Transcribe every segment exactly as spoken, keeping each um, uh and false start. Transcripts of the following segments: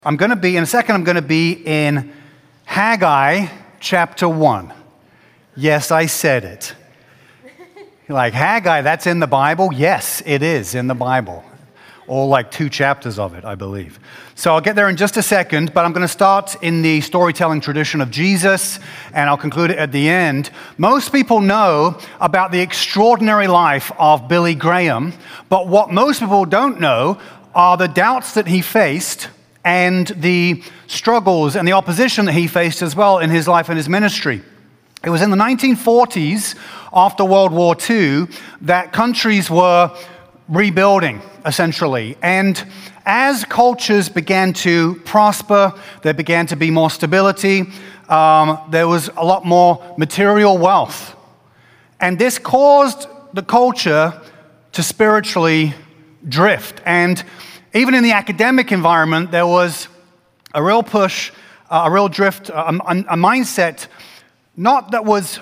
I'm going to be, in a second, I'm going to be in Haggai chapter one. Yes, I said it. You're like, Haggai, that's in the Bible? Yes, it is in the Bible. All like two chapters of it, I believe. So I'll get there in just a second, but I'm going to start in the storytelling tradition of Jesus, and I'll conclude it at the end. Most people know about the extraordinary life of Billy Graham, but what most people don't know are the doubts that he faced and the struggles and the opposition that he faced as well in his life and his ministry. It was in the nineteen forties, after World War Two, that countries were rebuilding, essentially. And as cultures began to prosper, there began to be more stability, um, there was a lot more material wealth. And this caused the culture to spiritually drift. And even in the academic environment, there was a real push, uh, a real drift, a, a, a mindset, not that was,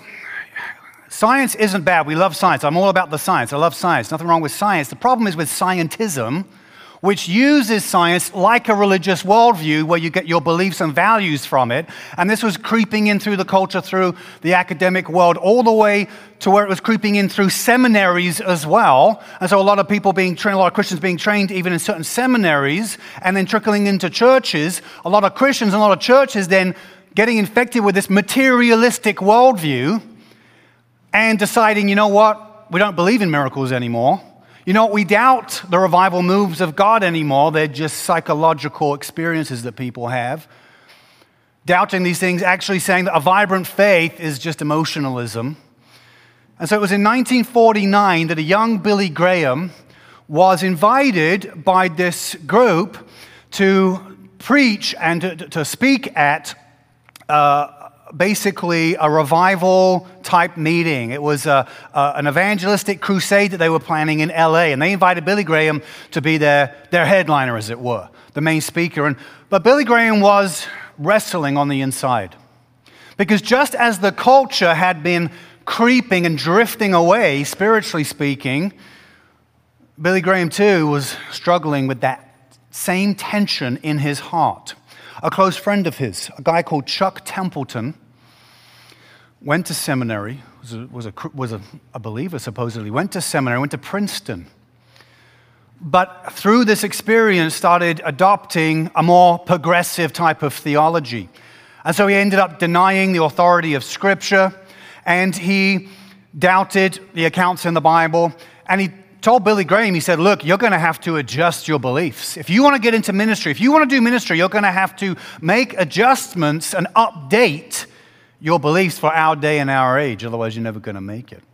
science isn't bad. We love science. I'm all about the science. I love science. Nothing wrong with science. The problem is with scientism, which uses science like a religious worldview where you get your beliefs and values from it. And this was creeping in through the culture, through the academic world, all the way to where it was creeping in through seminaries as well. And so a lot of people being trained, a lot of Christians being trained even in certain seminaries, and then trickling into churches. A lot of Christians and a lot of churches then getting infected with this materialistic worldview and deciding, you know what, we don't believe in miracles anymore. You know, we doubt the revival moves of God anymore. They're just psychological experiences that people have. Doubting these things, actually saying that a vibrant faith is just emotionalism. And so it was in nineteen forty-nine that a young Billy Graham was invited by this group to preach and to, to speak at uh, basically a revival type meeting. It was a, a, an evangelistic crusade that they were planning in L A, and they invited Billy Graham to be their, their headliner, as it were, the main speaker. And but Billy Graham was wrestling on the inside, because just as the culture had been creeping and drifting away, spiritually speaking, Billy Graham too was struggling with that same tension in his heart. A close friend of his, a guy called Chuck Templeton, went to seminary, was a, was a, was a, a believer supposedly, went to seminary, went to Princeton. But through this experience started adopting a more progressive type of theology. And so he ended up denying the authority of Scripture, and he doubted the accounts in the Bible, and he told Billy Graham, he said, look, you're going to have to adjust your beliefs. If you want to get into ministry, if you want to do ministry, you're going to have to make adjustments and update your beliefs for our day and our age. Otherwise, you're never going to make it.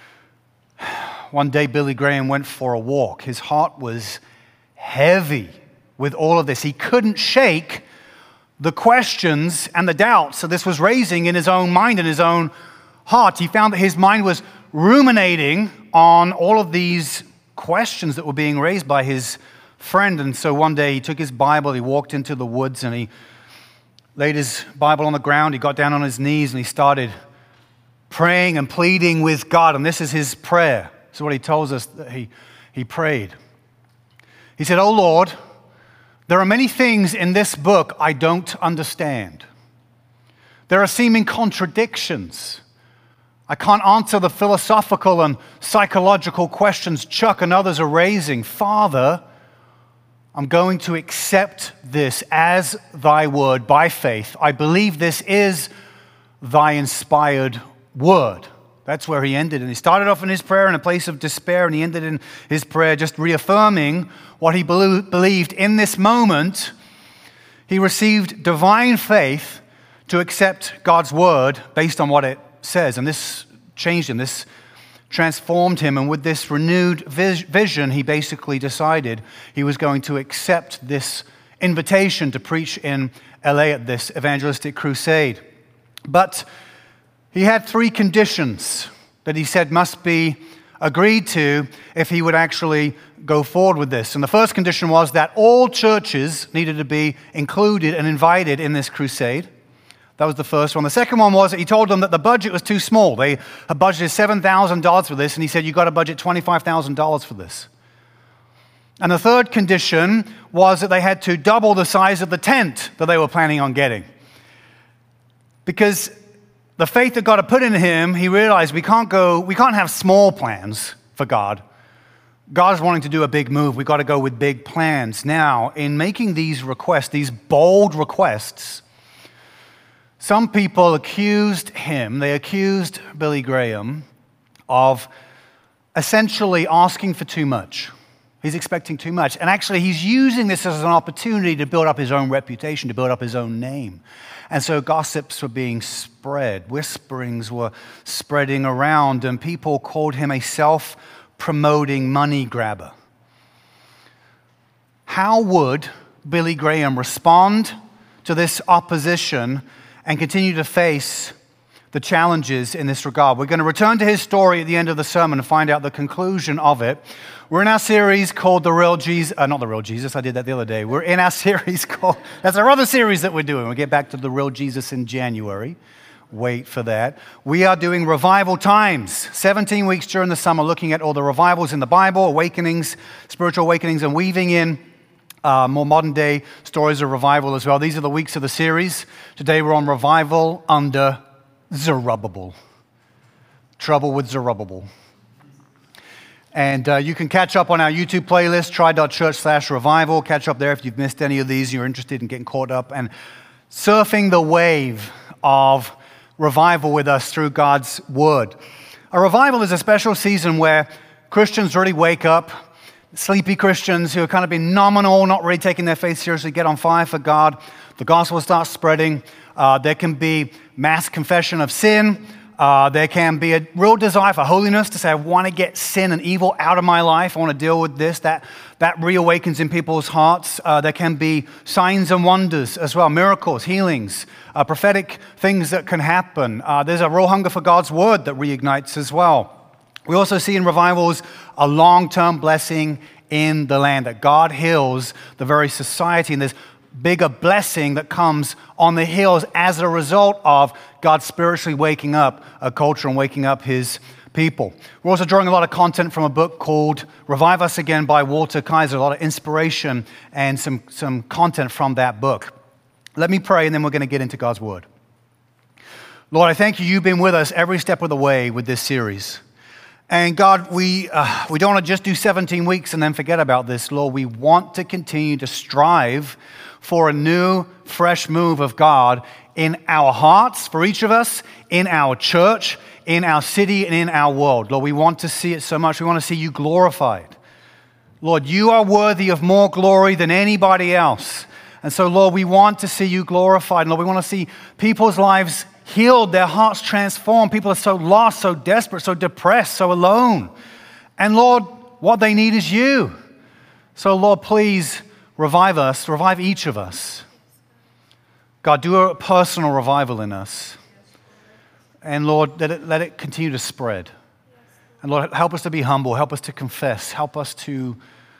One day, Billy Graham went for a walk. His heart was heavy with all of this. He couldn't shake the questions and the doubts that this was raising in his own mind and his own heart. He found that his mind was ruminating on all of these questions that were being raised by his friend. And so one day he took his Bible, he walked into the woods, and he laid his Bible on the ground. He got down on his knees and he started praying and pleading with God. And this is his prayer. This is what he tells us that he, he prayed. He said, "Oh Lord, there are many things in this book I don't understand. There are seeming contradictions. I can't answer the philosophical and psychological questions Chuck and others are raising. Father, I'm going to accept this as thy word by faith. I believe this is thy inspired word." That's where he ended. And he started off in his prayer in a place of despair, and he ended in his prayer just reaffirming what he believed. In this moment, he received divine faith to accept God's word based on what it says. And this changed him. This transformed him. And with this renewed vis- vision, he basically decided he was going to accept this invitation to preach in L A at this evangelistic crusade. But he had three conditions that he said must be agreed to if he would actually go forward with this. And the first condition was that all churches needed to be included and invited in this crusade. That was the first one. The second one was that he told them that the budget was too small. They had budgeted seven thousand dollars for this, and he said, you've got to budget twenty-five thousand dollars for this. And the third condition was that they had to double the size of the tent that they were planning on getting. Because the faith that God had put in him, he realized we can't go, we can't have small plans for God. God's wanting to do a big move. We've got to go with big plans. Now, in making these requests, these bold requests, some people accused him, they accused Billy Graham of essentially asking for too much. He's expecting too much. And actually, he's using this as an opportunity to build up his own reputation, to build up his own name. And so gossips were being spread. Whisperings were spreading around, and people called him a self-promoting money grabber. How would Billy Graham respond to this opposition and continue to face the challenges in this regard? We're going to return to his story at the end of the sermon and find out the conclusion of it. We're in our series called The Real Jesus, uh, not The Real Jesus, I did that the other day. We're in our series called, that's our other series that we're doing. We'll get back to The Real Jesus in January. Wait for that. We are doing revival times, seventeen weeks during the summer, looking at all the revivals in the Bible, awakenings, spiritual awakenings, and weaving in uh, more modern day stories of revival as well. These are the weeks of the series. Today we're on revival under Zerubbabel. Trouble with Zerubbabel. And uh, you can catch up on our YouTube playlist, try.church slash revival. Catch up there if you've missed any of these, you're interested in getting caught up and surfing the wave of revival with us through God's Word. A revival is a special season where Christians really wake up. Sleepy Christians who have kind of been nominal, not really taking their faith seriously, get on fire for God. The gospel starts spreading. Uh, there can be mass confession of sin. Uh, there can be a real desire for holiness, to say, I want to get sin and evil out of my life. I want to deal with this. That, that reawakens in people's hearts. Uh, there can be signs and wonders as well, miracles, healings, uh, prophetic things that can happen. Uh, there's a real hunger for God's word that reignites as well. We also see in revivals a long-term blessing in the land, that God heals the very society, and there's bigger blessing that comes on the hills as a result of God spiritually waking up a culture and waking up his people. We're also drawing a lot of content from a book called Revive Us Again by Walter Kaiser, a lot of inspiration and some, some content from that book. Let me pray, and then we're going to get into God's word. Lord, I thank you. You've been with us every step of the way with this series. And God, we uh, we don't want to just do seventeen weeks and then forget about this, Lord. We want to continue to strive for a new, fresh move of God in our hearts, for each of us, in our church, in our city, and in our world. Lord, we want to see it so much. We want to see you glorified. Lord, you are worthy of more glory than anybody else. And so, Lord, we want to see you glorified. And Lord, we want to see people's lives healed, their hearts transformed. People are so lost, so desperate, so depressed, so alone. And Lord, what they need is you. So Lord, please revive us, revive each of us. God, do a personal revival in us. And Lord, let it, let it continue to spread. And Lord, help us to be humble, help us to confess, help us to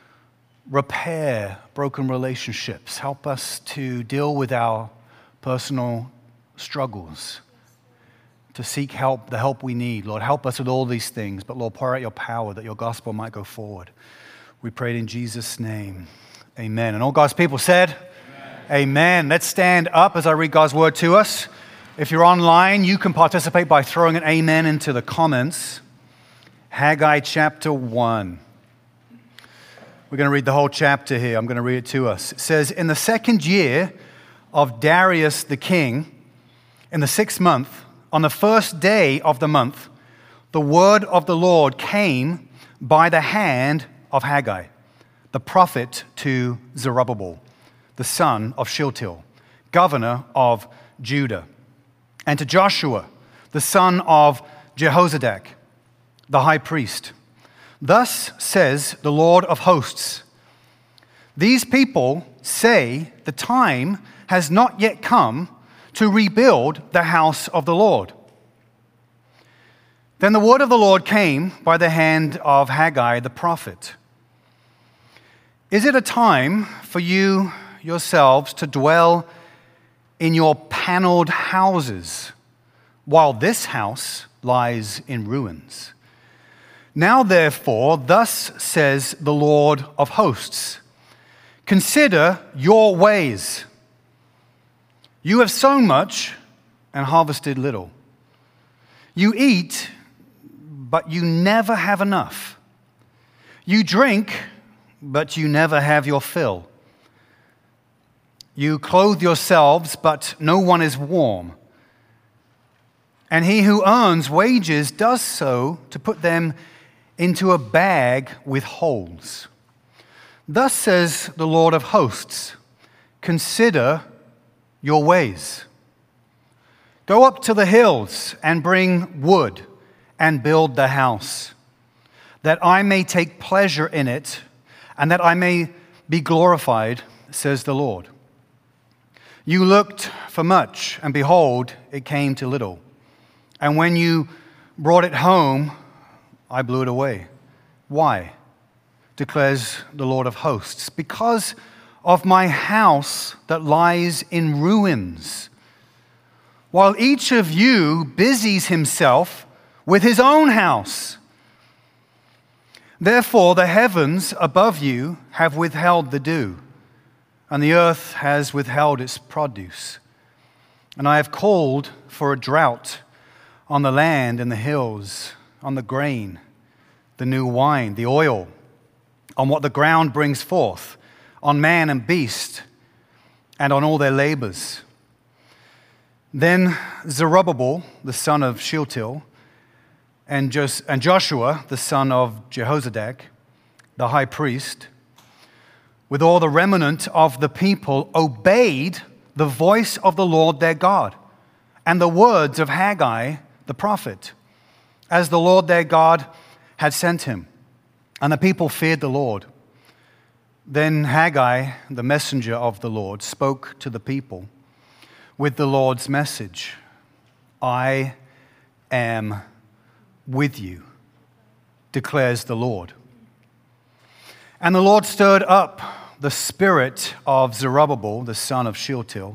repair broken relationships, help us to deal with our personal struggles, to seek help, the help we need. Lord, help us with all these things, but Lord, pour out your power that your gospel might go forward. We pray it in Jesus' name. Amen. And all God's people said, Amen. Amen. Let's stand up as I read God's word to us. If you're online, you can participate by throwing an amen into the comments. Haggai chapter one. We're going to read the whole chapter here. I'm going to read it to us. It says, in the second year of Darius the king, in the sixth month, on the first day of the month, the word of the Lord came by the hand of Haggai, the prophet, to Zerubbabel, the son of Shealtiel, governor of Judah, and to Joshua, the son of Jehozadak, the high priest. Thus says the Lord of hosts, these people say the time has not yet come to rebuild the house of the Lord. Then the word of the Lord came by the hand of Haggai the prophet. Is it a time for you yourselves to dwell in your paneled houses while this house lies in ruins? Now therefore, thus says the Lord of hosts, consider your ways. You have sown much and harvested little. You eat, but you never have enough. You drink, but you never have your fill. You clothe yourselves, but no one is warm. And he who earns wages does so to put them into a bag with holes. Thus says the Lord of hosts, consider your ways. Go up to the hills and bring wood and build the house, that I may take pleasure in it and that I may be glorified, says the Lord. You looked for much, and behold, it came to little. And when you brought it home, I blew it away. Why? Declares the Lord of hosts. Because of my house that lies in ruins, while each of you busies himself with his own house. Therefore the heavens above you have withheld the dew, and the earth has withheld its produce. And I have called for a drought on the land and the hills, on the grain, the new wine, the oil, on what the ground brings forth, on man and beast, and on all their labors. Then Zerubbabel, the son of Shealtiel, and Joshua, the son of Jehozadak, the high priest, with all the remnant of the people, obeyed the voice of the Lord their God and the words of Haggai the prophet, as the Lord their God had sent him. And the people feared the Lord. Then Haggai, the messenger of the Lord, spoke to the people with the Lord's message. I am with you, declares the Lord. And the Lord stirred up the spirit of Zerubbabel, the son of Shealtiel,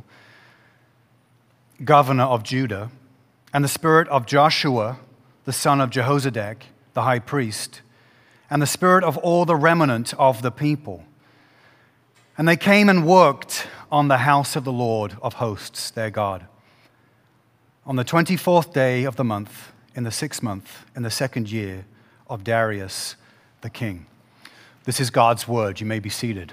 governor of Judah, and the spirit of Joshua, the son of Jehozadak, the high priest, and the spirit of all the remnant of the people. And they came and worked on the house of the Lord of hosts, their God, on the twenty-fourth day of the month, in the sixth month, in the second year of Darius the king. This is God's word. You may be seated.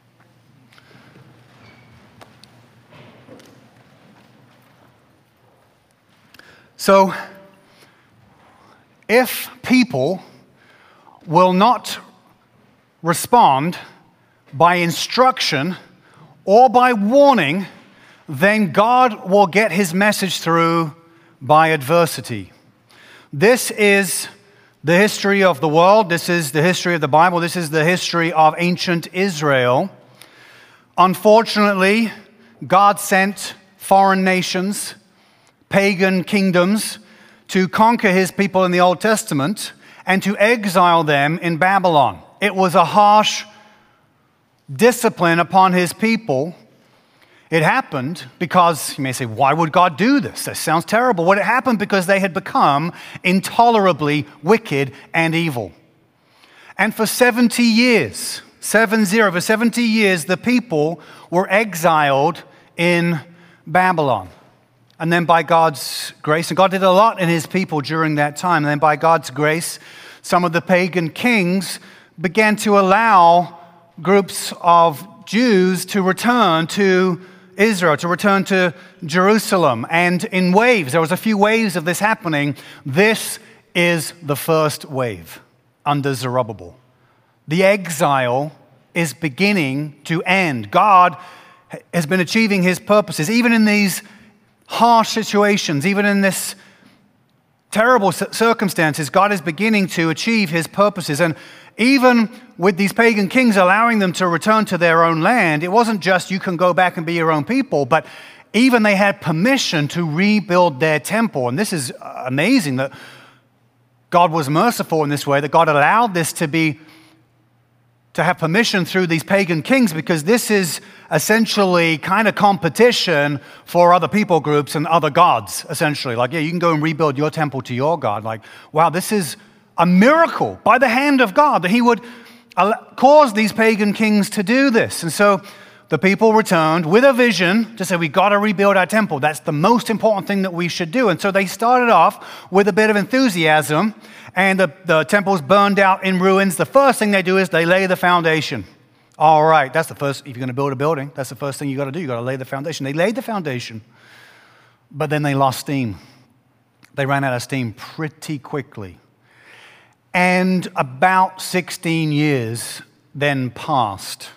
So, if people will not respond by instruction or by warning, then God will get his message through by adversity. This is the history of the world. This is the history of the Bible. This is the history of ancient Israel. Unfortunately, God sent foreign nations, pagan kingdoms, to conquer his people in the Old Testament and to exile them in Babylon. It was a harsh discipline upon his people. It happened because, you may say, why would God do this? That sounds terrible. Well, it happened because they had become intolerably wicked and evil. And for seventy years, seven zero, for seventy years, the people were exiled in Babylon. And then by God's grace, and God did a lot in his people during that time, and then by God's grace, some of the pagan kings began to allow groups of Jews to return to Israel, to return to Jerusalem. And in waves, there was a few waves of this happening. This is the first wave under Zerubbabel. The exile is beginning to end. God has been achieving his purposes, even in these harsh situations, even in this terrible circumstances. God is beginning to achieve his purposes. And even with these pagan kings allowing them to return to their own land, it wasn't just you can go back and be your own people, but even they had permission to rebuild their temple. And this is amazing that God was merciful in this way, that God allowed this to be to have permission through these pagan kings, because this is essentially kind of competition for other people groups and other gods, essentially. Like, yeah, you can go and rebuild your temple to your God. Like, wow, this is a miracle by the hand of God, that he would cause these pagan kings to do this. And so the people returned with a vision to say, we got to rebuild our temple. That's the most important thing that we should do. And so they started off with a bit of enthusiasm, and the, the temple's burned out in ruins. The first thing they do is they lay the foundation. All right, that's the first, if you're going to build a building, that's the first thing you got to do. You got to lay the foundation. They laid the foundation, but then they lost steam. They ran out of steam pretty quickly. And about sixteen years then passed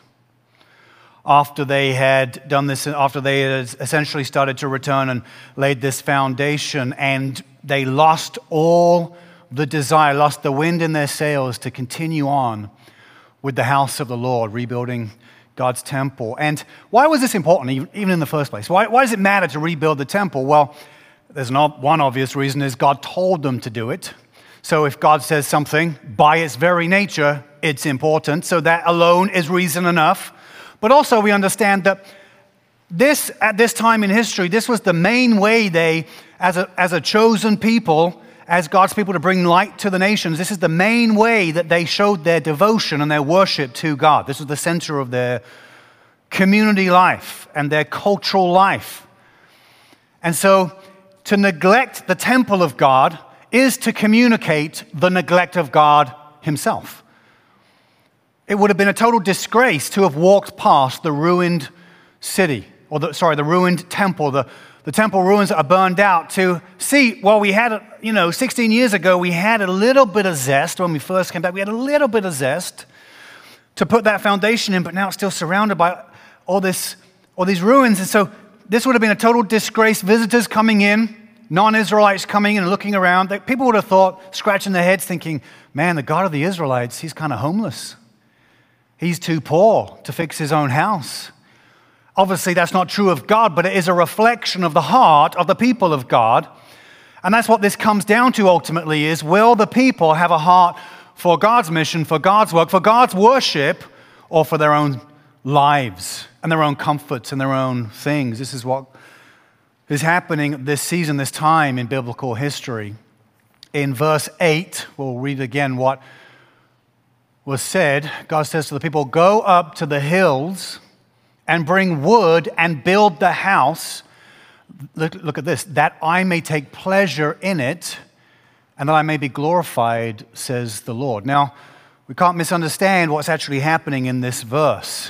after they had done this, after they had essentially started to return and laid this foundation, and they lost all the desire, lost the wind in their sails to continue on with the house of the Lord, rebuilding God's temple. And why was this important, even in the first place? Why, why does it matter to rebuild the temple? Well, there's not one obvious reason is God told them to do it. So if God says something, by its very nature, it's important. So that alone is reason enough. But also we understand that this, at this time in history, this was the main way they, as a, as a chosen people, as God's people to bring light to the nations, this is the main way that they showed their devotion and their worship to God. This was the center of their community life and their cultural life. And so to neglect the temple of God is to communicate the neglect of God himself. It would have been a total disgrace to have walked past the ruined city, or the, sorry, the ruined temple, the, the temple ruins that are burned out, to see, well, we had, you know, sixteen years ago, we had a little bit of zest when we first came back. We had a little bit of zest to put that foundation in, but now it's still surrounded by all this, all these ruins. And so this would have been a total disgrace. Visitors coming in, non-Israelites coming in and looking around, that people would have thought, scratching their heads, thinking, man, the God of the Israelites, he's kind of homeless. He's too poor to fix his own house. Obviously, that's not true of God, but it is a reflection of the heart of the people of God. And that's what this comes down to ultimately is, will the people have a heart for God's mission, for God's work, for God's worship, or for their own lives and their own comforts and their own things? This is what is happening this season, this time in biblical history. In verse eight, we'll read again what was said. God says to the people, go up to the hills and bring wood and build the house. Look, look at this, that I may take pleasure in it and that I may be glorified, says the Lord. Now, we can't misunderstand what's actually happening in this verse.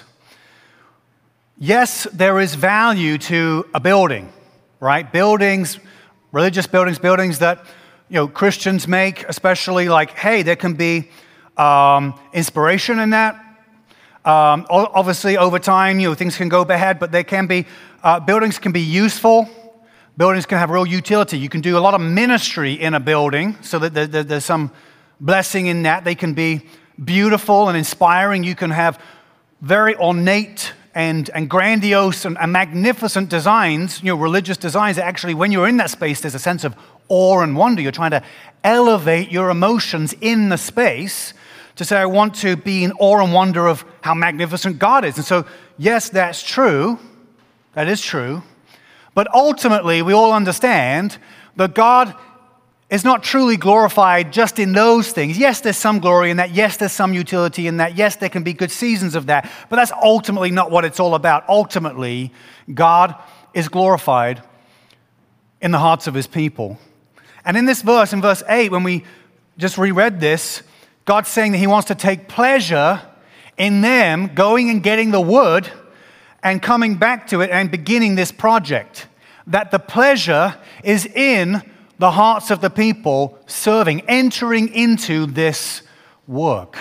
Yes, there is value to a building, right? Buildings, religious buildings, buildings that, you know, Christians make, especially like, hey, there can be um, inspiration in that. Um, obviously, over time, you know, things can go bad, but there can be, uh, buildings can be useful. Buildings can have real utility. You can do a lot of ministry in a building so that there, there, there's some blessing in that. They can be beautiful and inspiring. You can have very ornate and, and grandiose and, and magnificent designs, you know, religious designs that actually, when you're in that space, there's a sense of awe and wonder. You're trying to elevate your emotions in the space to say, I want to be in awe and wonder of how magnificent God is. And so, yes, that's true. That is true. But ultimately, we all understand that God is not truly glorified just in those things. Yes, there's some glory in that. Yes, there's some utility in that. Yes, there can be good seasons of that. But that's ultimately not what it's all about. Ultimately, God is glorified in the hearts of his people. And in this verse, in verse eight, when we just reread this, God's saying that he wants to take pleasure in them going and getting the wood and coming back to it and beginning this project. That the pleasure is in the hearts of the people serving, entering into this work.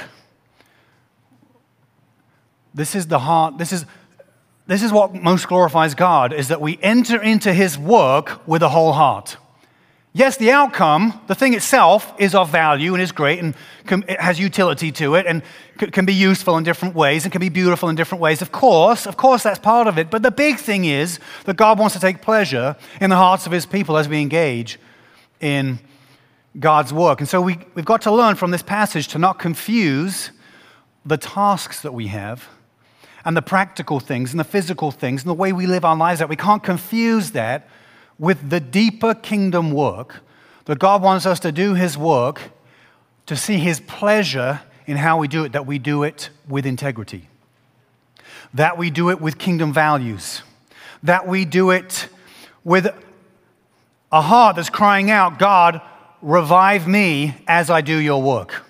This is the heart, this is, this is what most glorifies God, is that we enter into his work with a whole heart. Yes, the outcome, the thing itself, is of value and is great and can, it has utility to it and c- can be useful in different ways and can be beautiful in different ways. Of course, of course that's part of it. But the big thing is that God wants to take pleasure in the hearts of his people as we engage in God's work. And so we, we've got to learn from this passage to not confuse the tasks that we have and the practical things and the physical things and the way we live our lives out. We can't confuse that with the deeper kingdom work that God wants us to do his work, to to see his pleasure in how we do it, that we do it with integrity, that we do it with kingdom values, that we do it with a heart that's crying out, God, revive me as I do your work.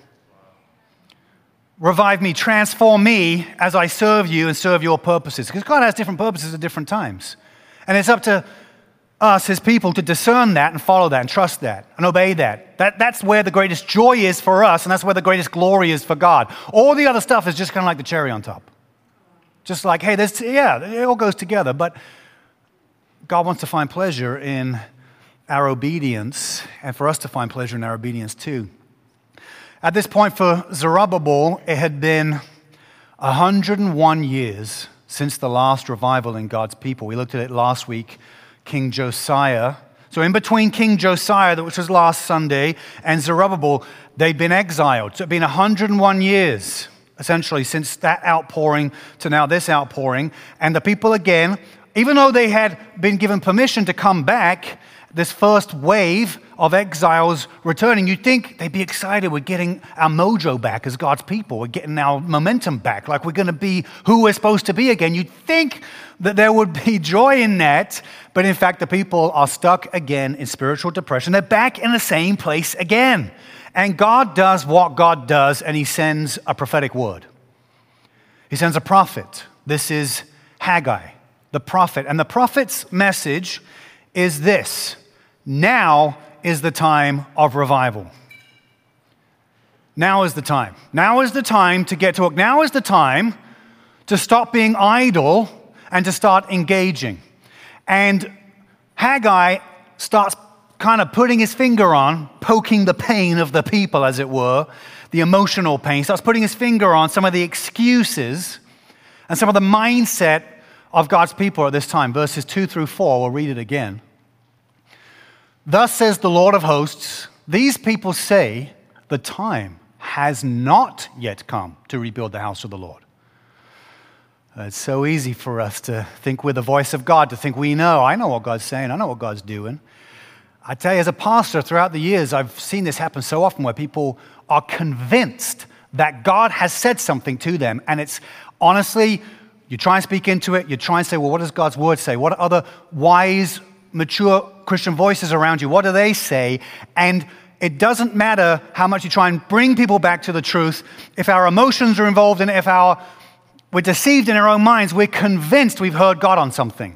Revive me, transform me as I serve you and serve your purposes. Because God has different purposes at different times. And it's up to us, his people, to discern that and follow that and trust that and obey that. that. That's where the greatest joy is for us, and that's where the greatest glory is for God. All the other stuff is just kind of like the cherry on top. Just like, hey, this, yeah, it all goes together. But God wants to find pleasure in our obedience, and for us to find pleasure in our obedience too. At this point for Zerubbabel, it had been one hundred one years since the last revival in God's people. We looked at it last week, King Josiah. So in between King Josiah, which was last Sunday, and Zerubbabel, they'd been exiled. So it'd been one hundred one years, essentially, since that outpouring to now this outpouring. And the people again, even though they had been given permission to come back, this first wave of exiles returning, you'd think they'd be excited. We're getting our mojo back as God's people. We're getting our momentum back, like we're going to be who we're supposed to be again. You'd think that there would be joy in that, but in fact, the people are stuck again in spiritual depression. They're back in the same place again. And God does what God does, and he sends a prophetic word. He sends a prophet. This is Haggai, the prophet. And the prophet's message is this: now is the time of revival. Now is the time. Now is the time to get to work. Now is the time to stop being idle and to start engaging. And Haggai starts kind of putting his finger on, poking the pain of the people, as it were, the emotional pain. He starts putting his finger on some of the excuses and some of the mindset of God's people at this time. Verses two through four, we'll read it again. Thus says the Lord of hosts, these people say the time has not yet come to rebuild the house of the Lord. It's so easy for us to think we're the voice of God, to think we know. I know what God's saying. I know what God's doing. I tell you, as a pastor throughout the years, I've seen this happen so often where people are convinced that God has said something to them. And it's honestly, you try and speak into it. You try and say, well, what does God's word say? What are other wise, mature Christian voices around you? What do they say? And it doesn't matter how much you try and bring people back to the truth. If our emotions are involved in it, if our, we're deceived in our own minds, we're convinced we've heard God on something.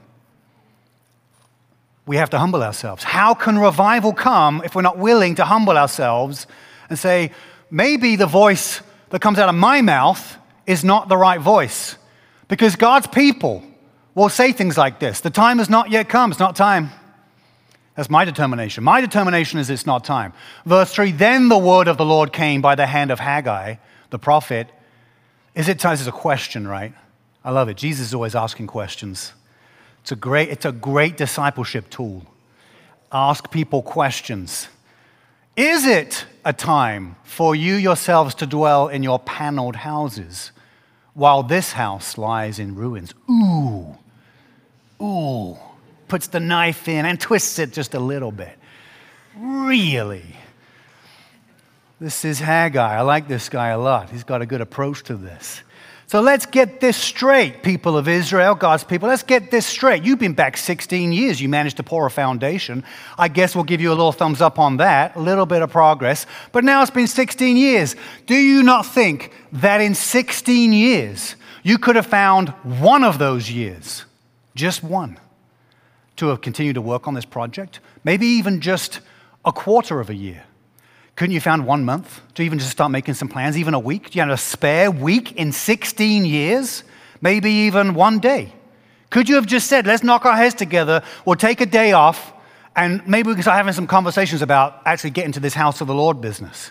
We have to humble ourselves. How can revival come if we're not willing to humble ourselves and say, maybe the voice that comes out of my mouth is not the right voice? Because God's people will say things like this: the time has not yet come. It's not time. That's my determination. My determination is it's not time. Verse three, then the word of the Lord came by the hand of Haggai, the prophet. Is it time? This is a question, right? I love it. Jesus is always asking questions. It's a great, it's a great discipleship tool. Ask people questions. Is it a time for you yourselves to dwell in your paneled houses while this house lies in ruins? Ooh, ooh. Puts the knife in and twists it just a little bit. Really? This is Haggai. I like this guy a lot. He's got a good approach to this. So let's get this straight, people of Israel, God's people. Let's get this straight. You've been back sixteen years. You managed to pour a foundation. I guess we'll give you a little thumbs up on that, a little bit of progress. But now it's been sixteen years. Do you not think that in sixteen years, you could have found one of those years, just one, to have continued to work on this project? Maybe even just a quarter of a year. Couldn't you found one month to even just start making some plans, even a week? Do you have a spare week in sixteen years? Maybe even one day. Could you have just said, let's knock our heads together, we'll take a day off, and maybe we can start having some conversations about actually getting to this house of the Lord business?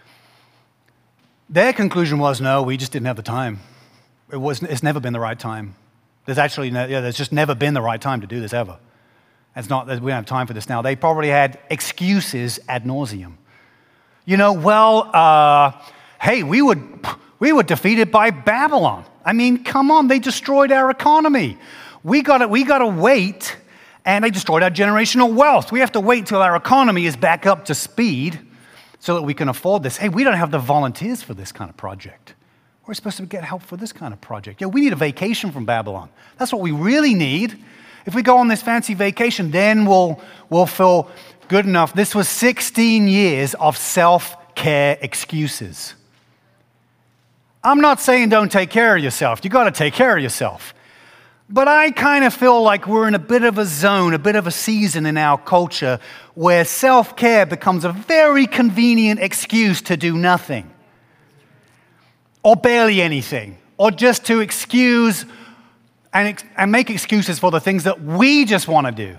Their conclusion was, no, we just didn't have the time. It was, it's never been the right time. There's actually, no, yeah, there's just never been the right time to do this ever. It's not that we don't have time for this now. They probably had excuses ad nauseum. You know, well, uh, hey, we were, we were defeated by Babylon. I mean, come on, they destroyed our economy. We gotta, we gotta wait, and they destroyed our generational wealth. We have to wait till our economy is back up to speed so that we can afford this. Hey, we don't have the volunteers for this kind of project. We're supposed to get help for this kind of project. Yeah, we need a vacation from Babylon. That's what we really need. If we go on this fancy vacation, then we'll, we'll feel good enough. This was sixteen years of self-care excuses. I'm not saying don't take care of yourself. You got to take care of yourself. But I kind of feel like we're in a bit of a zone, a bit of a season in our culture where self-care becomes a very convenient excuse to do nothing. Or barely anything. Or just to excuse and, ex- and make excuses for the things that we just want to do.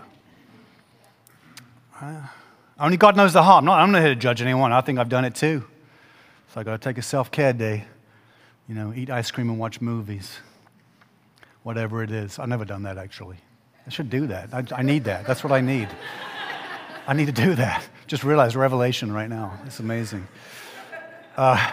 Uh, only God knows the heart. I'm not, I'm not here to judge anyone. I think I've done it too. So I got to take a self-care day. You know, eat ice cream and watch movies. Whatever it is. I've never done that, actually. I should do that. I, I need that. That's what I need. I need to do that. Just realized revelation right now. It's amazing. Uh,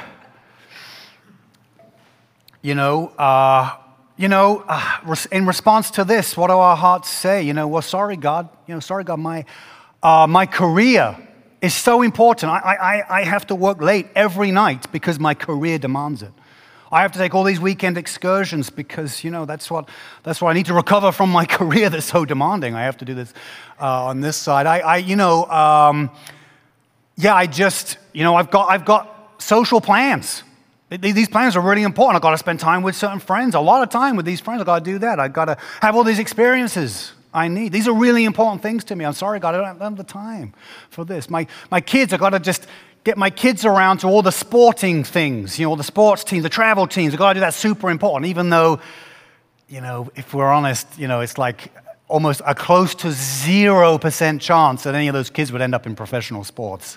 you know, uh, you know, uh, in response to this, what do our hearts say? You know, well, sorry, God. You know, sorry, God, my, uh, my career is so important. I, I, I have to work late every night because my career demands it. I have to take all these weekend excursions because, you know, that's what that's what I need to recover from my career that's so demanding. I have to do this uh, on this side. I, I you know, um, yeah, I just, you know, I've got I've got social plans. These plans are really important. I've got to spend time with certain friends, a lot of time with these friends. I've got to do that. I've got to have all these experiences I need. These are really important things to me. I'm sorry, God, I don't have the time for this. My my kids, I've got to just get my kids around to all the sporting things, you know, all the sports teams, the travel teams. I've got to do that. Super important, even though, you know, if we're honest, you know, it's like almost a close to zero percent chance that any of those kids would end up in professional sports.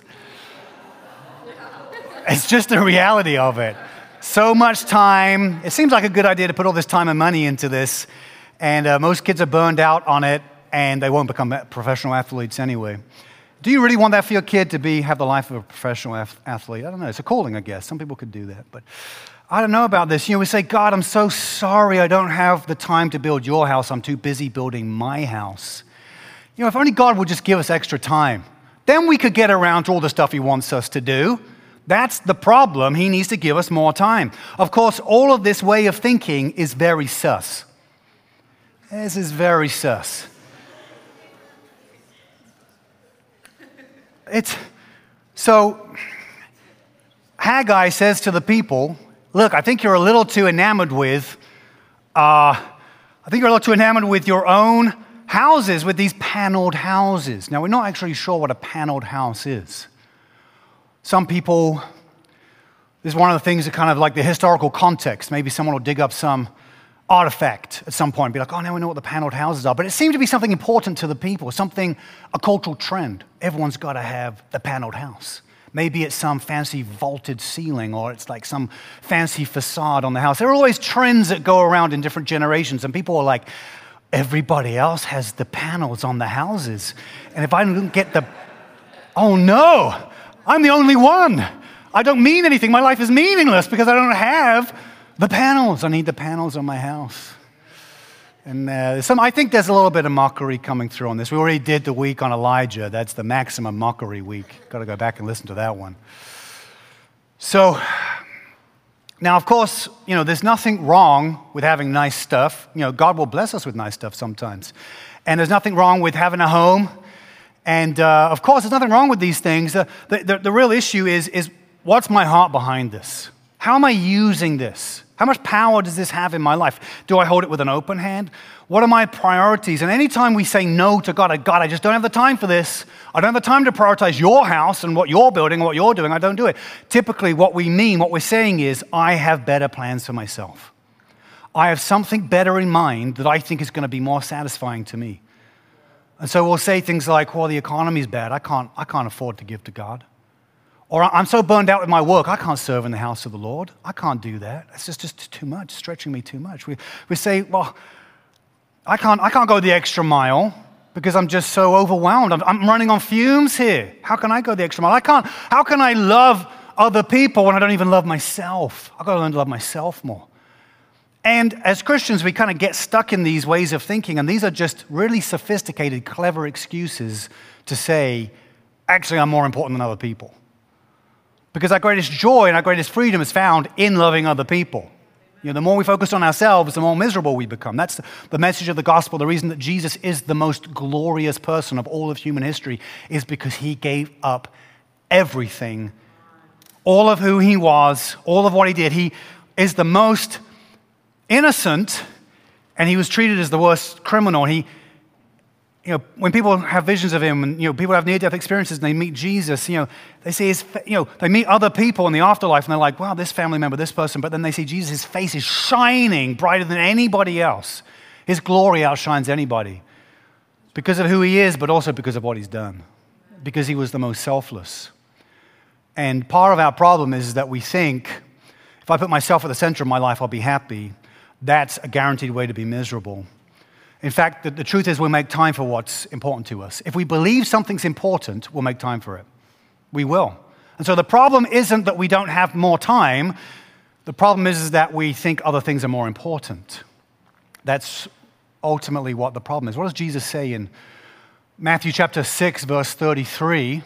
It's just the reality of it. So much time. It seems like a good idea to put all this time and money into this, and uh, most kids are burned out on it, and they won't become professional athletes anyway. Do you really want that for your kid to be have the life of a professional athlete? I don't know. It's a calling, I guess. Some people could do that. But I don't know about this. You know, we say, God, I'm so sorry I don't have the time to build your house. I'm too busy building my house. You know, if only God would just give us extra time, then we could get around to all the stuff he wants us to do. That's the problem. He needs to give us more time. Of course, all of this way of thinking is very sus. This is very sus. It's so Haggai says to the people, look, I think you're a little too enamored with, uh, I think you're a little too enamored with your own houses, with these paneled houses. Now, we're not actually sure what a paneled house is. Some people, this is one of the things that kind of like the historical context. Maybe someone will dig up some artifact at some point and be like, oh, now we know what the paneled houses are. But it seemed to be something important to the people, something, a cultural trend. Everyone's got to have the paneled house. Maybe it's some fancy vaulted ceiling, or it's like some fancy facade on the house. There are always trends that go around in different generations, and people are like, everybody else has the panels on the houses. And if I don't get the, oh no, I'm the only one. I don't mean anything. My life is meaningless because I don't have the panels. I need the panels on my house. And uh, some, I think there's a little bit of mockery coming through on this. We already did the week on Elijah. That's the maximum mockery week. Got to go back and listen to that one. So, now, of course, you know, there's nothing wrong with having nice stuff. You know, God will bless us with nice stuff sometimes. And there's nothing wrong with having a home. And, uh, of course, there's nothing wrong with these things. The, the, the real issue is, is what's my heart behind this? How am I using this? How much power does this have in my life? Do I hold it with an open hand? What are my priorities? And anytime we say no to God, God, I just don't have the time for this. I don't have the time to prioritize your house and what you're building and what you're doing. I don't do it. Typically, what we mean, what we're saying is, I have better plans for myself. I have something better in mind that I think is going to be more satisfying to me. And so we'll say things like, well, the economy's bad. I can't, I can't afford to give to God. Or I'm so burned out with my work, I can't serve in the house of the Lord. I can't do that. It's just, just too much, stretching me too much. We, we say, well, I can't, I can't go the extra mile because I'm just so overwhelmed. I'm, I'm running on fumes here. How can I go the extra mile? I can't. How can I love other people when I don't even love myself? I've got to learn to love myself more. And as Christians, we kind of get stuck in these ways of thinking, and these are just really sophisticated, clever excuses to say, actually, I'm more important than other people. Because our greatest joy and our greatest freedom is found in loving other people. You know, the more we focus on ourselves, the more miserable we become. That's the, the message of the gospel. The reason that Jesus is the most glorious person of all of human history is because he gave up everything, all of who he was, all of what he did. He is the most innocent, and he was treated as the worst criminal. He, you know, when people have visions of him, and you know, people have near-death experiences, and they meet Jesus, you know, they see his, you know, they meet other people in the afterlife, and they're like, wow, this family member, this person, but then they see Jesus, his face is shining brighter than anybody else. His glory outshines anybody because of who he is, but also because of what he's done, because he was the most selfless. And part of our problem is that we think, if I put myself at the center of my life, I'll be happy. That's a guaranteed way to be miserable. In fact, the, the truth is we'll make time for what's important to us. If we believe something's important, we'll make time for it. We will. And so the problem isn't that we don't have more time. The problem is, is that we think other things are more important. That's ultimately what the problem is. What does Jesus say in Matthew chapter six, verse thirty-three?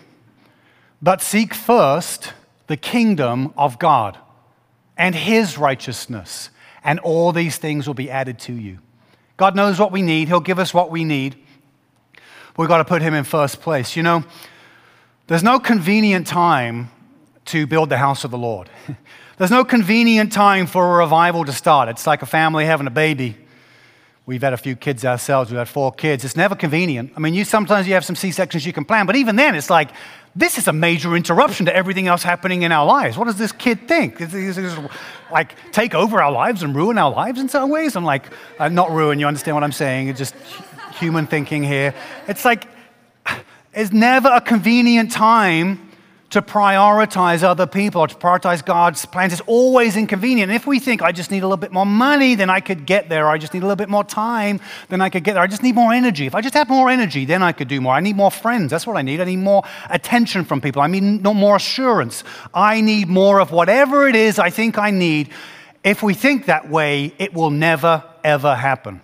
But seek first the kingdom of God and his righteousness, and all these things will be added to you. God knows what we need. He'll give us what we need. We've got to put him in first place. You know, there's no convenient time to build the house of the Lord. There's no convenient time for a revival to start. It's like a family having a baby. We've had a few kids ourselves. We've had four kids. It's never convenient. I mean, you sometimes you have some C-sections you can plan, but even then it's like, this is a major interruption to everything else happening in our lives. What does this kid think? Is it like take over our lives and ruin our lives in some ways? I'm like, uh, not ruin, you understand what I'm saying? It's just human thinking here. It's like, it's never a convenient time to prioritize other people or to prioritize God's plans. It's always inconvenient. And if we think, I just need a little bit more money, then I could get there. Or I just need a little bit more time, then I could get there. I just need more energy. If I just had more energy, then I could do more. I need more friends. That's what I need. I need more attention from people. I need no more assurance. I need more of whatever it is I think I need. If we think that way, it will never, ever happen.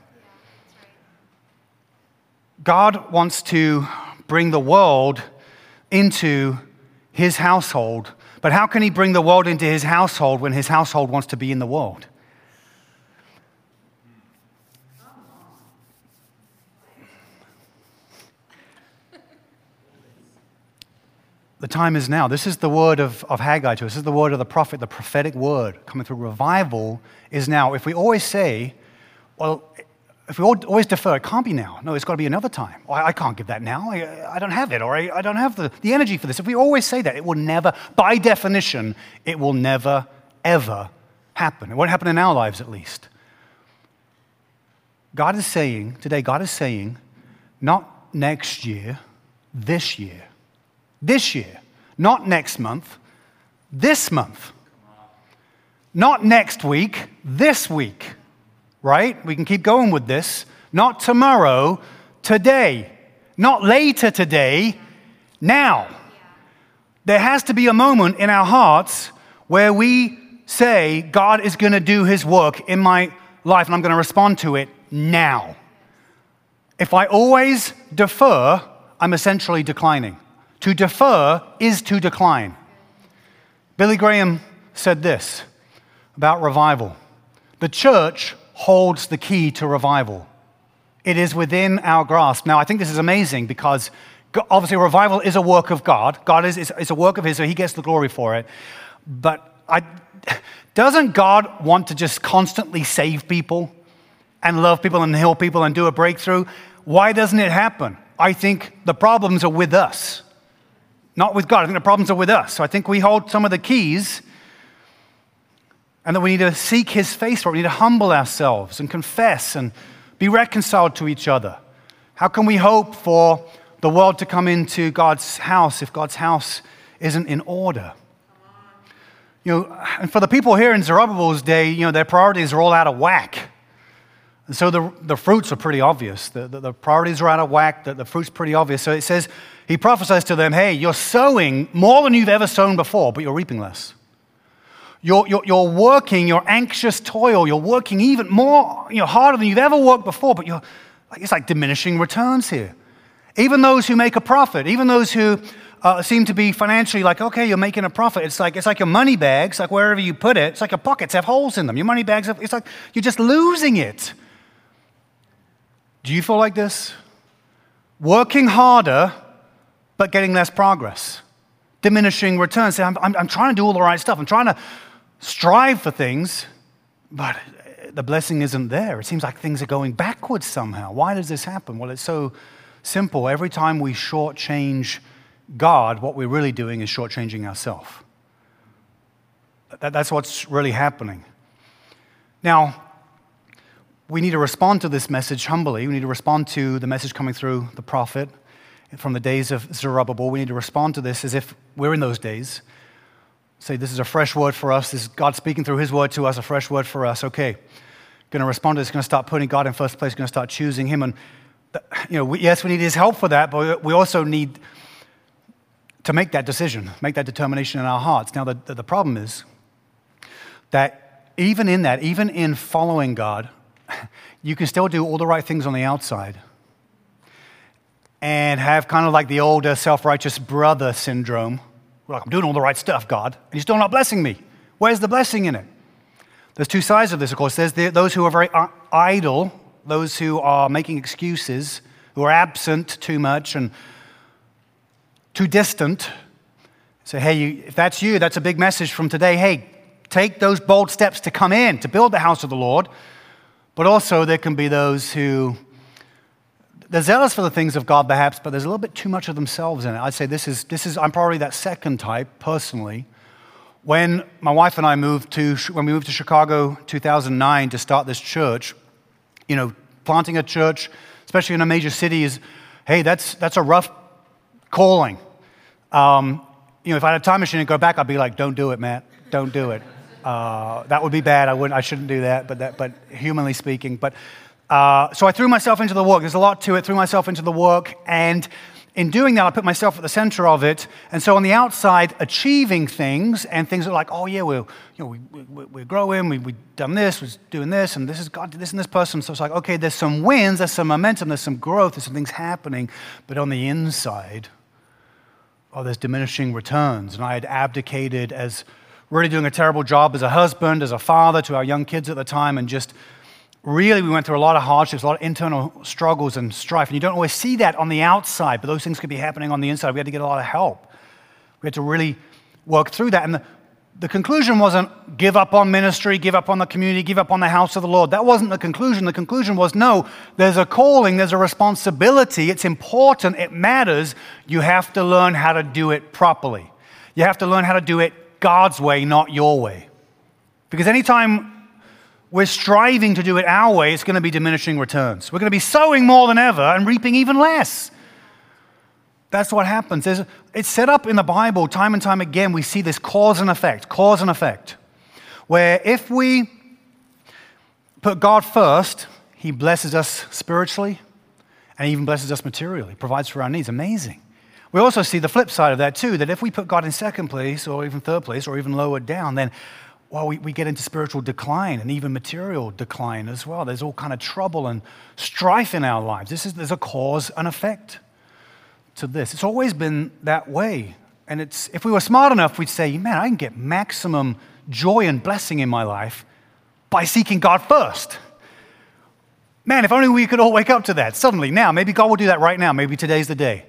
God wants to bring the world into his household, but how can he bring the world into his household when his household wants to be in the world? The time is now. This is the word of, of Haggai to us. This is the word of the prophet, the prophetic word coming through. Revival is now. If we always say, well, if we always defer, it can't be now. No, it's got to be another time. Or I, I can't give that now. I, I don't have it, or I, I don't have the, the energy for this. If we always say that, it will never, by definition, it will never, ever happen. It won't happen in our lives, at least. God is saying, today, God is saying, not next year, this year. This year. Not next month, this month. Not next week, this week. Right? We can keep going with this. Not tomorrow, today. Not later today, now. There has to be a moment in our hearts where we say, God is going to do his work in my life, and I'm going to respond to it now. If I always defer, I'm essentially declining. To defer is to decline. Billy Graham said this about revival. The church holds the key to revival. It is within our grasp. Now, I think this is amazing because obviously revival is a work of God. God is, is a work of his, so he gets the glory for it. But I, doesn't God want to just constantly save people and love people and heal people and do a breakthrough? Why doesn't it happen? I think the problems are with us, not with God. I think the problems are with us. So I think we hold some of the keys, and that we need to seek his face for it. We need to humble ourselves and confess and be reconciled to each other. How can we hope for the world to come into God's house if God's house isn't in order? You know, and for the people here in Zerubbabel's day, you know, their priorities are all out of whack. And so the, the fruits are pretty obvious. The, the, the priorities are out of whack. The, the fruit's pretty obvious. So it says, he prophesies to them, hey, you're sowing more than you've ever sown before, but you're reaping less. You're, you're, you're working, your anxious toil, you're working even more, you know, harder than you've ever worked before, but you're, like, it's like diminishing returns here. Even those who make a profit, even those who uh, seem to be financially like, okay, you're making a profit. It's like it's like your money bags, like wherever you put it, it's like your pockets have holes in them. Your money bags, have, it's like you're just losing it. Do you feel like this? Working harder, but getting less progress. Diminishing returns. I'm, I'm, I'm trying to do all the right stuff. I'm trying to strive for things, but the blessing isn't there. It seems like things are going backwards somehow. Why does this happen? Well, it's so simple. Every time we shortchange God, what we're really doing is shortchanging ourselves. That, that's what's really happening. Now, we need to respond to this message humbly. We need to respond to the message coming through the prophet from the days of Zerubbabel. We need to respond to this as if we're in those days. Say, this is a fresh word for us. This is God speaking through his word to us, a fresh word for us. Okay, going to respond to this, going to start putting God in first place, going to start choosing him. And, you know, we, yes, we need his help for that, but we also need to make that decision, make that determination in our hearts. Now, the, the, the problem is that even in that, even in following God, you can still do all the right things on the outside and have kind of like the older self-righteous brother syndrome. Like, I'm doing all the right stuff, God, and you're still not blessing me. Where's the blessing in it? There's two sides of this, of course. There's the, those who are very idle, those who are making excuses, who are absent too much and too distant. Say, hey, you, if that's you, that's a big message from today. Hey, take those bold steps to come in, to build the house of the Lord. But also there can be those who, they're zealous for the things of God perhaps, but there's a little bit too much of themselves in it. I'd say this is, this is I'm probably that second type personally. When my wife and I moved to, when we moved to Chicago two thousand nine to start this church, you know, planting a church, especially in a major city is, hey, that's, that's a rough calling. Um, you know, if I had a time machine and go back, I'd be like, don't do it, Matt, don't do it. Uh, that would be bad. I wouldn't. I shouldn't do that. But that, but humanly speaking, but uh, so I threw myself into the work. There's a lot to it. Threw myself into the work, and in doing that, I put myself at the center of it. And so on the outside, achieving things and things are like, oh yeah, we're you know we, we we're growing. We we've done this. We're doing this, and this is God did this and this person. So it's like, okay, there's some wins. There's some momentum. There's some growth. There's some things happening. But on the inside, oh, there's diminishing returns. And I had abdicated as really doing a terrible job as a husband, as a father to our young kids at the time, and just really we went through a lot of hardships, a lot of internal struggles and strife. And you don't always see that on the outside, but those things could be happening on the inside. We had to get a lot of help. We had to really work through that. And the, the conclusion wasn't give up on ministry, give up on the community, give up on the house of the Lord. That wasn't the conclusion. The conclusion was, no, there's a calling, there's a responsibility. It's important, it matters. You have to learn how to do it properly. You have to learn how to do it God's way, not your way. Because anytime we're striving to do it our way, it's going to be diminishing returns. We're going to be sowing more than ever and reaping even less. That's what happens. There's, it's set up in the Bible time and time again. We see this cause and effect, cause and effect, where if we put God first, he blesses us spiritually and even blesses us materially, provides for our needs. Amazing. We also see the flip side of that too, that if we put God in second place or even third place or even lower down, then well, we, we get into spiritual decline and even material decline as well. There's all kind of trouble and strife in our lives. This is There's a cause and effect to this. It's always been that way. And it's if we were smart enough, we'd say, man, I can get maximum joy and blessing in my life by seeking God first. Man, if only we could all wake up to that suddenly now. Maybe God will do that right now. Maybe today's the day.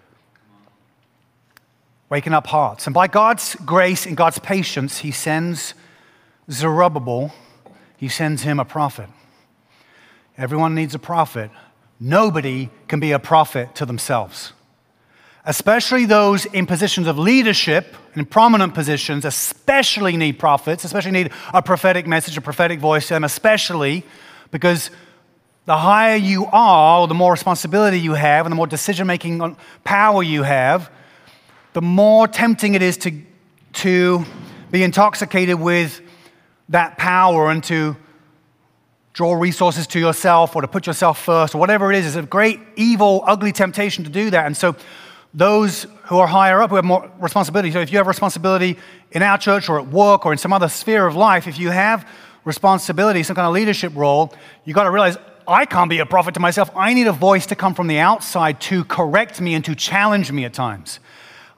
Waking up hearts. And by God's grace and God's patience, he sends Zerubbabel, he sends him a prophet. Everyone needs a prophet. Nobody can be a prophet to themselves. Especially those in positions of leadership, in prominent positions, especially need prophets, especially need a prophetic message, a prophetic voice to them, especially because the higher you are, the more responsibility you have, and the more decision-making power you have, the more tempting it is to, to be intoxicated with that power and to draw resources to yourself or to put yourself first or whatever it is. It's a great, evil, ugly temptation to do that. And so those who are higher up, who have more responsibility, so if you have responsibility in our church or at work or in some other sphere of life, if you have responsibility, some kind of leadership role, you've got to realize, I can't be a prophet to myself. I need a voice to come from the outside to correct me and to challenge me at times.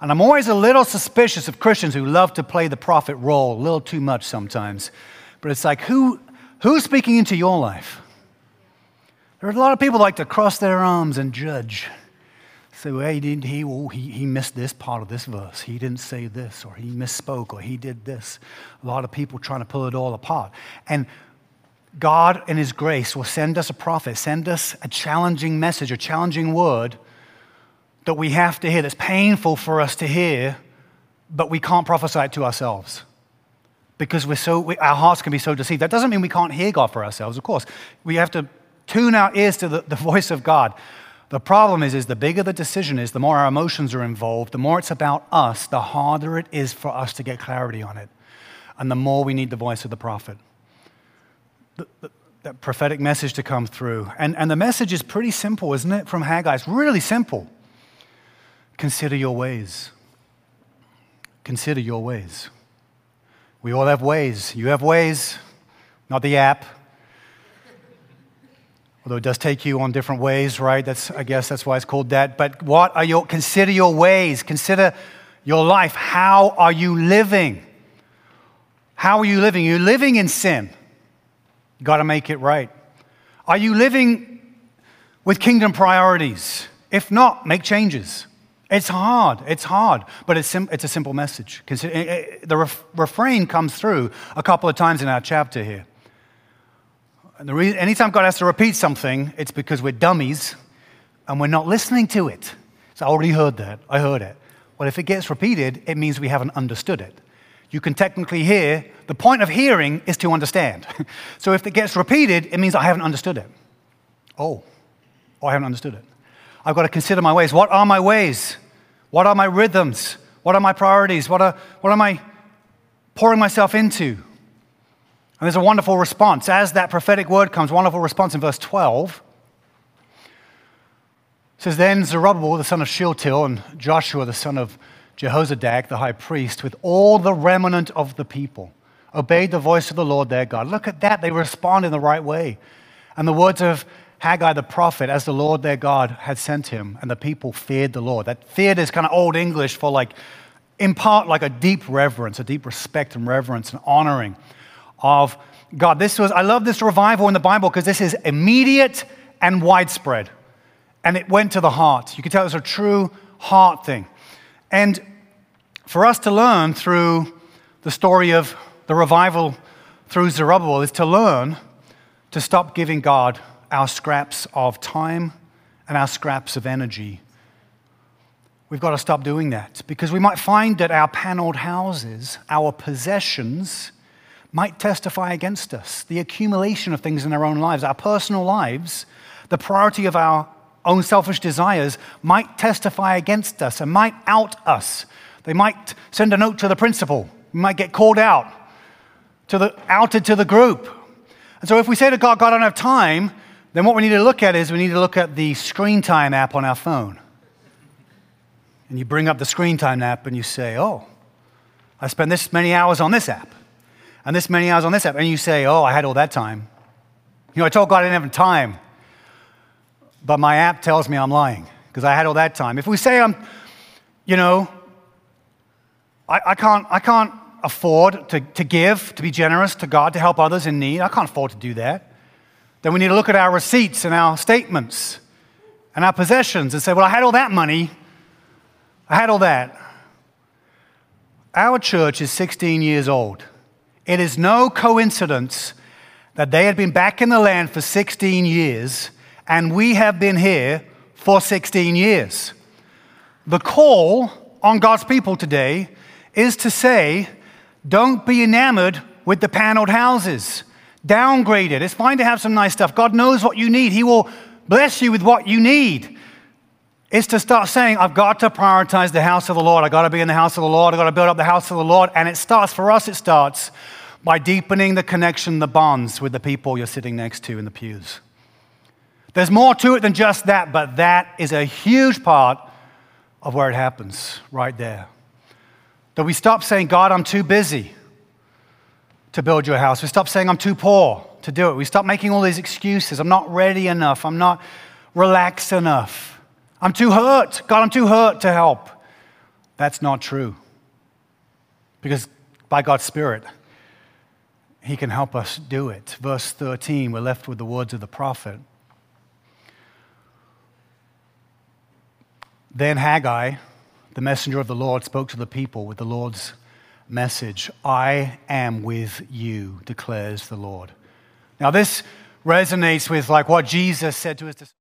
And I'm always a little suspicious of Christians who love to play the prophet role a little too much sometimes. But it's like, who, who's speaking into your life? There are a lot of people who like to cross their arms and judge. Say, well, he, didn't, he, well, he, he missed this part of this verse. He didn't say this, or he misspoke, or he did this. A lot of people trying to pull it all apart. And God, in His grace, will send us a prophet, send us a challenging message, a challenging word that we have to hear, that's painful for us to hear, but we can't prophesy it to ourselves because we're so, we, our hearts can be so deceived. That doesn't mean we can't hear God for ourselves, of course. We have to tune our ears to the, the voice of God. The problem is, is the bigger the decision is, the more our emotions are involved, the more it's about us, the harder it is for us to get clarity on it, and the more we need the voice of the prophet. The, the, that prophetic message to come through. And, and the message is pretty simple, isn't it, from Haggai? It's really simple. Consider your ways. Consider your ways. We all have ways. You have ways, not the app. Although it does take you on different ways, right? That's, I guess that's why it's called that. But what are your, consider your ways. Consider your life. How are you living? How are you living? Are you living in sin? You got to make it right. Are you living with kingdom priorities? If not, make changes. It's hard. It's hard, but it's sim- it's a simple message. Consider, the ref- refrain comes through a couple of times in our chapter here. And the reason, anytime God has to repeat something, it's because we're dummies and we're not listening to it. So I already heard that. I heard it. Well, if it gets repeated, it means we haven't understood it. You can technically hear. The point of hearing is to understand. So if it gets repeated, it means I haven't understood it. Oh, oh, I haven't understood it. I've got to consider my ways. What are my ways? What are my rhythms? What are my priorities? What are what am I pouring myself into? And there's a wonderful response. As that prophetic word comes, wonderful response in verse twelve. It says, then Zerubbabel, the son of Shealtiel, and Joshua, the son of Jehozadak, the high priest, with all the remnant of the people, obeyed the voice of the Lord their God. Look at that. They respond in the right way. And the words of Haggai the prophet, as the Lord their God had sent him, and the people feared the Lord. That feared is kind of old English for like, in part, like a deep reverence, a deep respect and reverence and honoring of God. This was, I love this revival in the Bible because this is immediate and widespread. And it went to the heart. You can tell it was a true heart thing. And for us to learn through the story of the revival through Zerubbabel is to learn to stop giving God our scraps of time and our scraps of energy. We've got to stop doing that because we might find that our paneled houses, our possessions, might testify against us. The accumulation of things in our own lives, our personal lives, the priority of our own selfish desires might testify against us and might out us. They might send a note to the principal. We might get called out, to the, outed to the group. And so if we say to God, God, I don't have time, then what we need to look at is we need to look at the screen time app on our phone. And you bring up the screen time app and you say, oh, I spent this many hours on this app and this many hours on this app. And you say, oh, I had all that time. You know, I told God I didn't have time, but my app tells me I'm lying because I had all that time. If we say I'm, you know, I, I can't, I can't afford to, to give, to be generous to God, to help others in need. I can't afford to do that. Then we need to look at our receipts and our statements and our possessions and say, well, I had all that money. I had all that. Our church is sixteen years old. It is no coincidence that they had been back in the land for sixteen years and we have been here for sixteen years. The call on God's people today is to say, don't be enamored with the paneled houses. Downgrade it. It's fine to have some nice stuff. God knows what you need. He will bless you with what you need. It's to start saying, I've got to prioritize the house of the Lord. I've got to be in the house of the Lord. I've got to build up the house of the Lord. And it starts, for us, it starts by deepening the connection, the bonds with the people you're sitting next to in the pews. There's more to it than just that, but that is a huge part of where it happens right there. That we stop saying, God, I'm too busy to build your house. We stop saying, I'm too poor to do it. We stop making all these excuses. I'm not ready enough. I'm not relaxed enough. I'm too hurt. God, I'm too hurt to help. That's not true. Because by God's Spirit, He can help us do it. Verse thirteen, we're left with the words of the prophet. Then Haggai, the messenger of the Lord, spoke to the people with the Lord's message. I am with you, declares the Lord. Now this resonates with like what Jesus said to his disciples.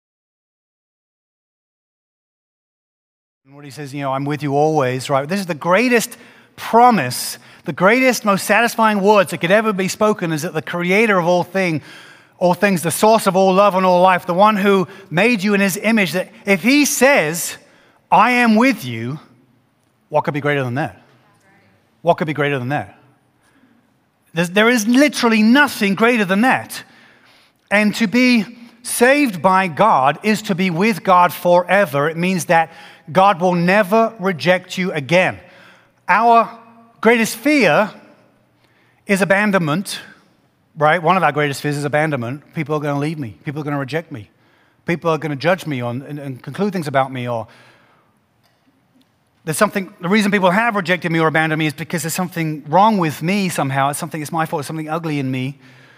And what he says, you know, I'm with you always, right? This is the greatest promise, the greatest, most satisfying words that could ever be spoken is that the creator of all thing, all things, the source of all love and all life, the one who made you in his image, that if he says, I am with you, what could be greater than that? What could be greater than that? There's, there is literally nothing greater than that. And to be saved by God is to be with God forever. It means that God will never reject you again. Our greatest fear is abandonment, right? One of our greatest fears is abandonment. People are going to leave me. People are going to reject me. People are going to judge me on, and, and conclude things about me, or there's something, the reason people have rejected me or abandoned me is because there's something wrong with me somehow. It's something, it's my fault, it's something ugly in me.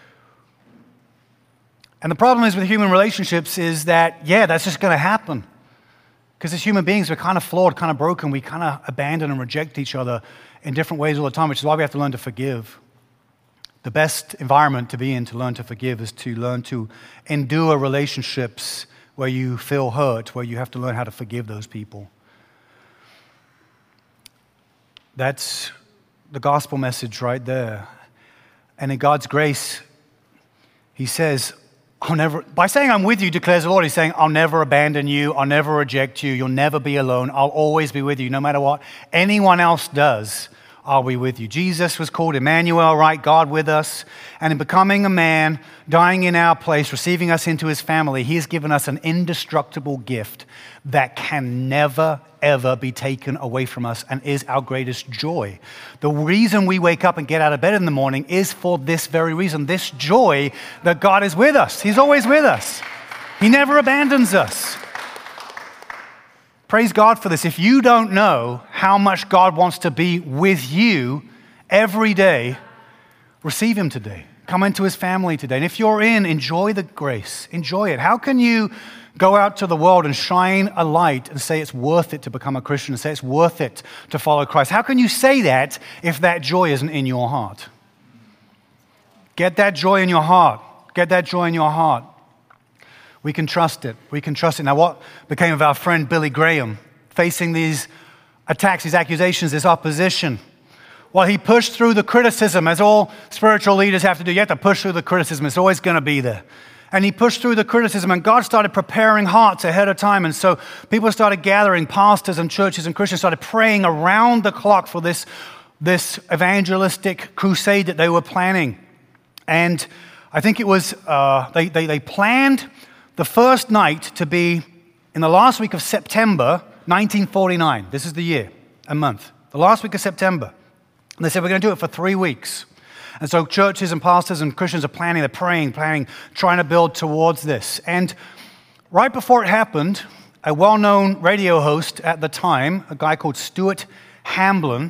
And the problem is with human relationships is that, yeah, that's just going to happen. Because as human beings, we're kind of flawed, kind of broken. We kind of abandon and reject each other in different ways all the time, which is why we have to learn to forgive. The best environment to be in to learn to forgive is to learn to endure relationships where you feel hurt, where you have to learn how to forgive those people. That's the gospel message right there. And in God's grace, he says, I'll never, by saying I'm with you, declares the Lord, he's saying, I'll never abandon you, I'll never reject you, you'll never be alone, I'll always be with you, no matter what anyone else does, I'll be with you. Jesus was called Emmanuel, right? God with us. And in becoming a man, dying in our place, receiving us into his family, he has given us an indestructible gift that can never, ever be taken away from us and is our greatest joy. The reason we wake up and get out of bed in the morning is for this very reason, this joy that God is with us. He's always with us. He never abandons us. Praise God for this. If you don't know how much God wants to be with you every day, receive him today. Come into his family today. And if you're in, enjoy the grace. Enjoy it. How can you go out to the world and shine a light and say it's worth it to become a Christian and say it's worth it to follow Christ? How can you say that if that joy isn't in your heart? Get that joy in your heart. Get that joy in your heart. We can trust it. We can trust it. Now, what became of our friend Billy Graham facing these attacks, these accusations, this opposition? Well, he pushed through the criticism, as all spiritual leaders have to do. You have to push through the criticism. It's always going to be there. And he pushed through the criticism, and God started preparing hearts ahead of time. And so people started gathering, pastors and churches and Christians started praying around the clock for this, this evangelistic crusade that they were planning. And I think it was, uh, they, they, they planned the first night to be in the last week of September, nineteen forty-nine. This is the year, a month. The last week of September. And they said, we're going to do it for three weeks. And so churches and pastors and Christians are planning, they're praying, planning, trying to build towards this. And right before it happened, a well-known radio host at the time, a guy called Stuart Hamblin,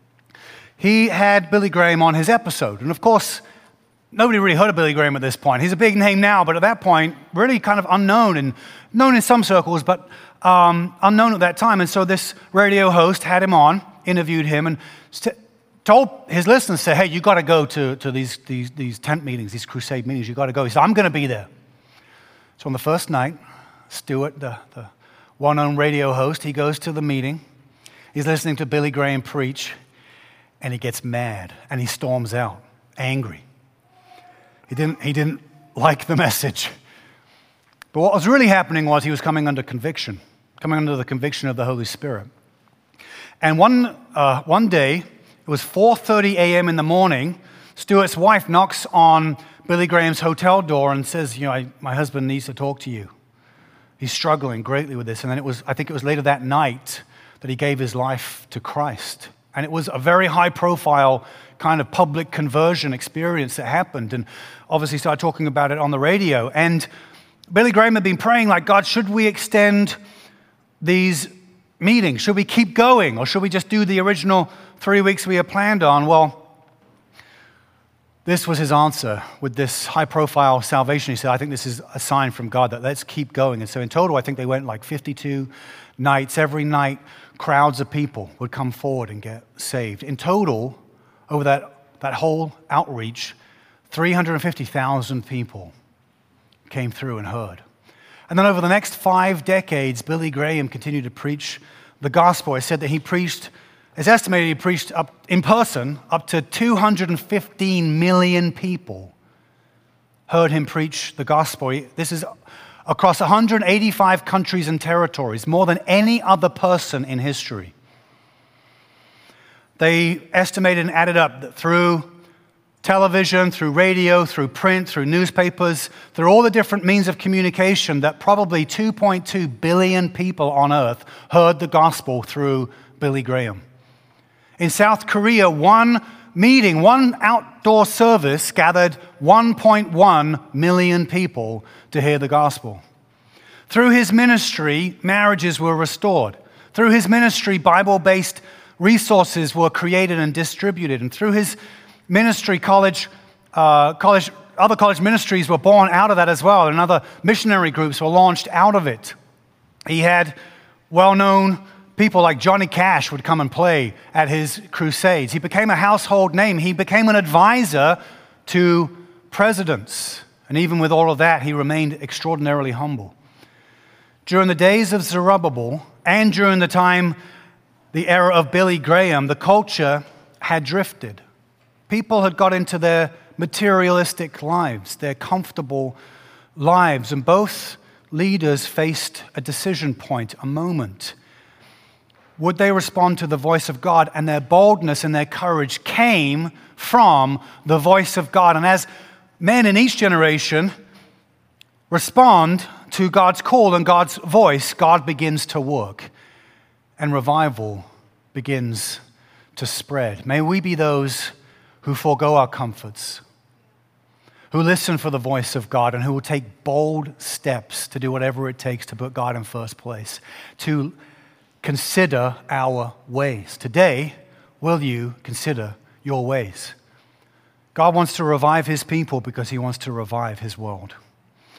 he had Billy Graham on his episode. And of course, nobody really heard of Billy Graham at this point. He's a big name now, but at that point, really kind of unknown, and known in some circles, but um, unknown at that time. And so this radio host had him on, interviewed him, and st- told his listeners, say, hey, you got to go to, to these, these, these tent meetings, these crusade meetings. You got to go. He said, I'm going to be there. So on the first night, Stuart, the, the well-known radio host, he goes to the meeting. He's listening to Billy Graham preach, and he gets mad, and he storms out, angry. He didn't, he didn't like the message. But what was really happening was he was coming under conviction, coming under the conviction of the Holy Spirit. And one, uh, one day, it was four thirty a.m. in the morning, Stuart's wife knocks on Billy Graham's hotel door and says, you know, I, my husband needs to talk to you. He's struggling greatly with this. And then it was, I think it was later that night that he gave his life to Christ. And it was a very high-profile kind of public conversion experience that happened. And obviously started talking about it on the radio. And Billy Graham had been praying like, God, should we extend these meeting? Should we keep going, or should we just do the original three weeks we had planned on? Well, this was his answer with this high-profile salvation. He said, I think this is a sign from God that let's keep going. And so in total, I think they went like fifty-two nights. Every night, crowds of people would come forward and get saved. In total, over that, that whole outreach, three hundred fifty thousand people came through and heard. And then over the next five decades, Billy Graham continued to preach the gospel. It said that he preached, it's estimated he preached up in person, up to two hundred fifteen million people heard him preach the gospel. This is across one hundred eighty-five countries and territories, more than any other person in history. They estimated and added up that through television, through radio, through print, through newspapers, through all the different means of communication, that probably two point two billion people on earth heard the gospel through Billy Graham. In South Korea, one meeting, one outdoor service gathered one point one million people to hear the gospel. Through his ministry, marriages were restored. Through his ministry, Bible-based resources were created and distributed. And through his ministry, college, uh, college, other college ministries were born out of that as well, and other missionary groups were launched out of it. He had well-known people like Johnny Cash would come and play at his crusades. He became a household name. He became an advisor to presidents. And even with all of that, he remained extraordinarily humble. During the days of Zerubbabel and during the time, the era of Billy Graham, the culture had drifted. People had got into their materialistic lives, their comfortable lives, and both leaders faced a decision point, a moment. Would they respond to the voice of God? And their boldness and their courage came from the voice of God. And as men in each generation respond to God's call and God's voice, God begins to work, and revival begins to spread. May we be those who forego our comforts, who listen for the voice of God, and who will take bold steps to do whatever it takes to put God in first place, to consider our ways. Today, will you consider your ways? God wants to revive his people because he wants to revive his world.